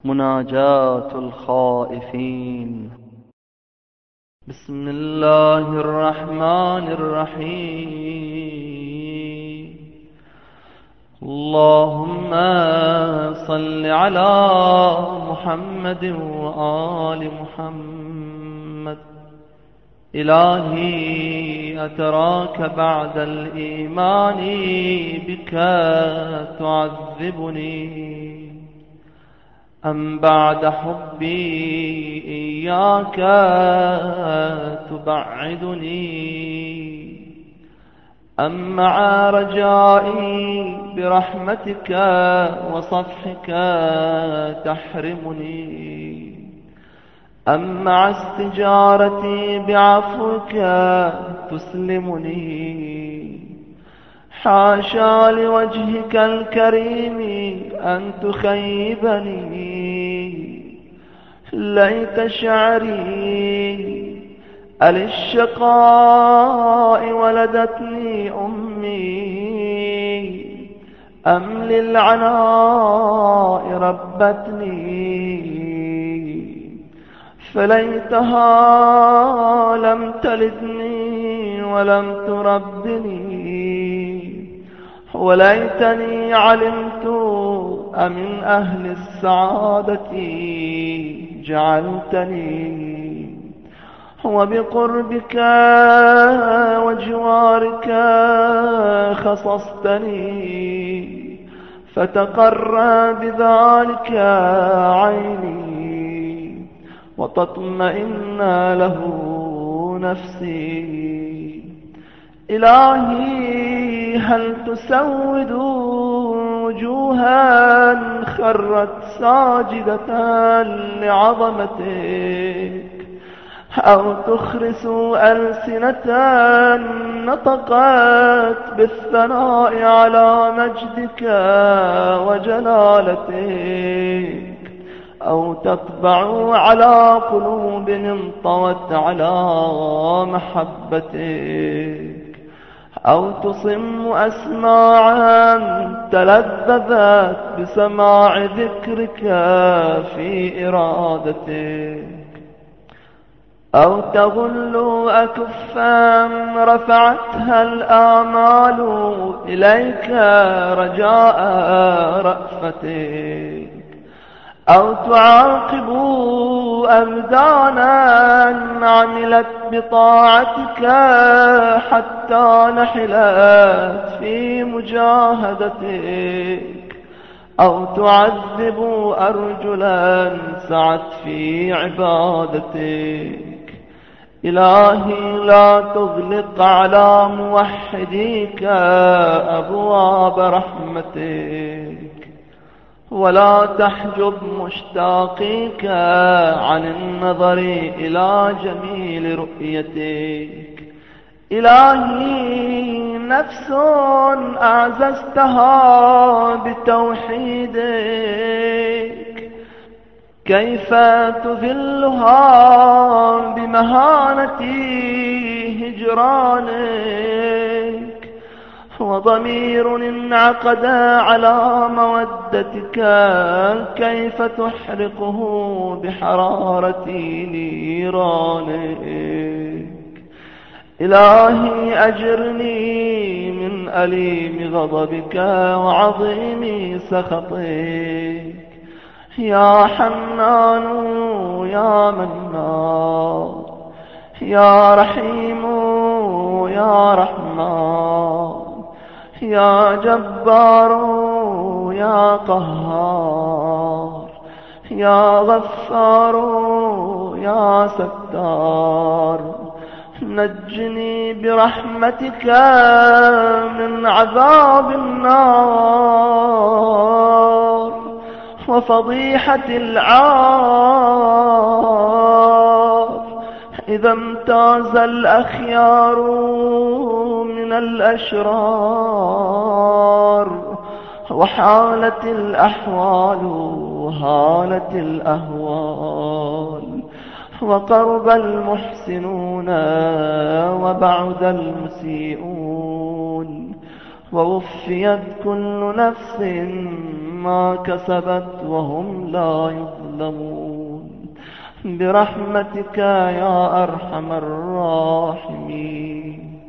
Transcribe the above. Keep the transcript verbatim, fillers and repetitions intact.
مناجاة الخائفين. بسم الله الرحمن الرحيم. اللهم صل على محمد وآل محمد. إلهي أتراك بعد الإيمان بك تعذبني، أم بعد حبي إياك تبعدني، أم مع رجائي برحمتك وصفحك تحرمني، أم مع استجارتي بعفوك تسلمني. حاشا لوجهك الكريم أن تخيبني، ليت شعري أللشقاء ولدتني أمي، أم للعناء ربتني، فليتها لم تلدني ولم تربني، وليتني علمت أمن أهل السعادة جعلتني، وبقربك وجوارك خصصتني، فتقر بذلك عيني وتطمئن له نفسي. إلهي هل تسود وجوها خرت ساجدة لعظمتك، أو تخرس ألسنة نطقت بالثناء على مجدك وجلالتك، أو تطبع على قلوب انطوت على محبتك، أو تصم أسماعا تلذذت بسماع ذكرك في إرادتك، أو تغل أكفا رفعتها الآمال إليك رجاء رأفتك، أو تعاقب أبدانا عملت بطاعتك حتى نحلت في مجاهدتك، أو تعذب أرجلا سعت في عبادتك. إلهي لا تغلق على موحديك أبواب رحمتك، ولا تحجب مشتاقيك عن النظر إلى جميل رؤيتك. إلهي نفس أعززتها بتوحيدك، كيف تذلها بمهانة هجرانك، وضمير انعقد على مودتك كيف تحرقه بحرارة نيرانك. إلهي أجرني من أليم غضبك وعظيم سخطك، يا حنان يا منان، يا رحيم يا رحمن، يا جبار يا قهار، يا غفار يا ستار. نجني برحمتك من عذاب النار وفضيحة العار، إذا امتاز الأخيار من الأشرار، وحالت الأحوال وهالت الأهوال، وقرب المحسنون وبعد المسيئون، ووفيت كل نفس ما كسبت وهم لا يظلمون برحمتك يا أرحم الراحمين.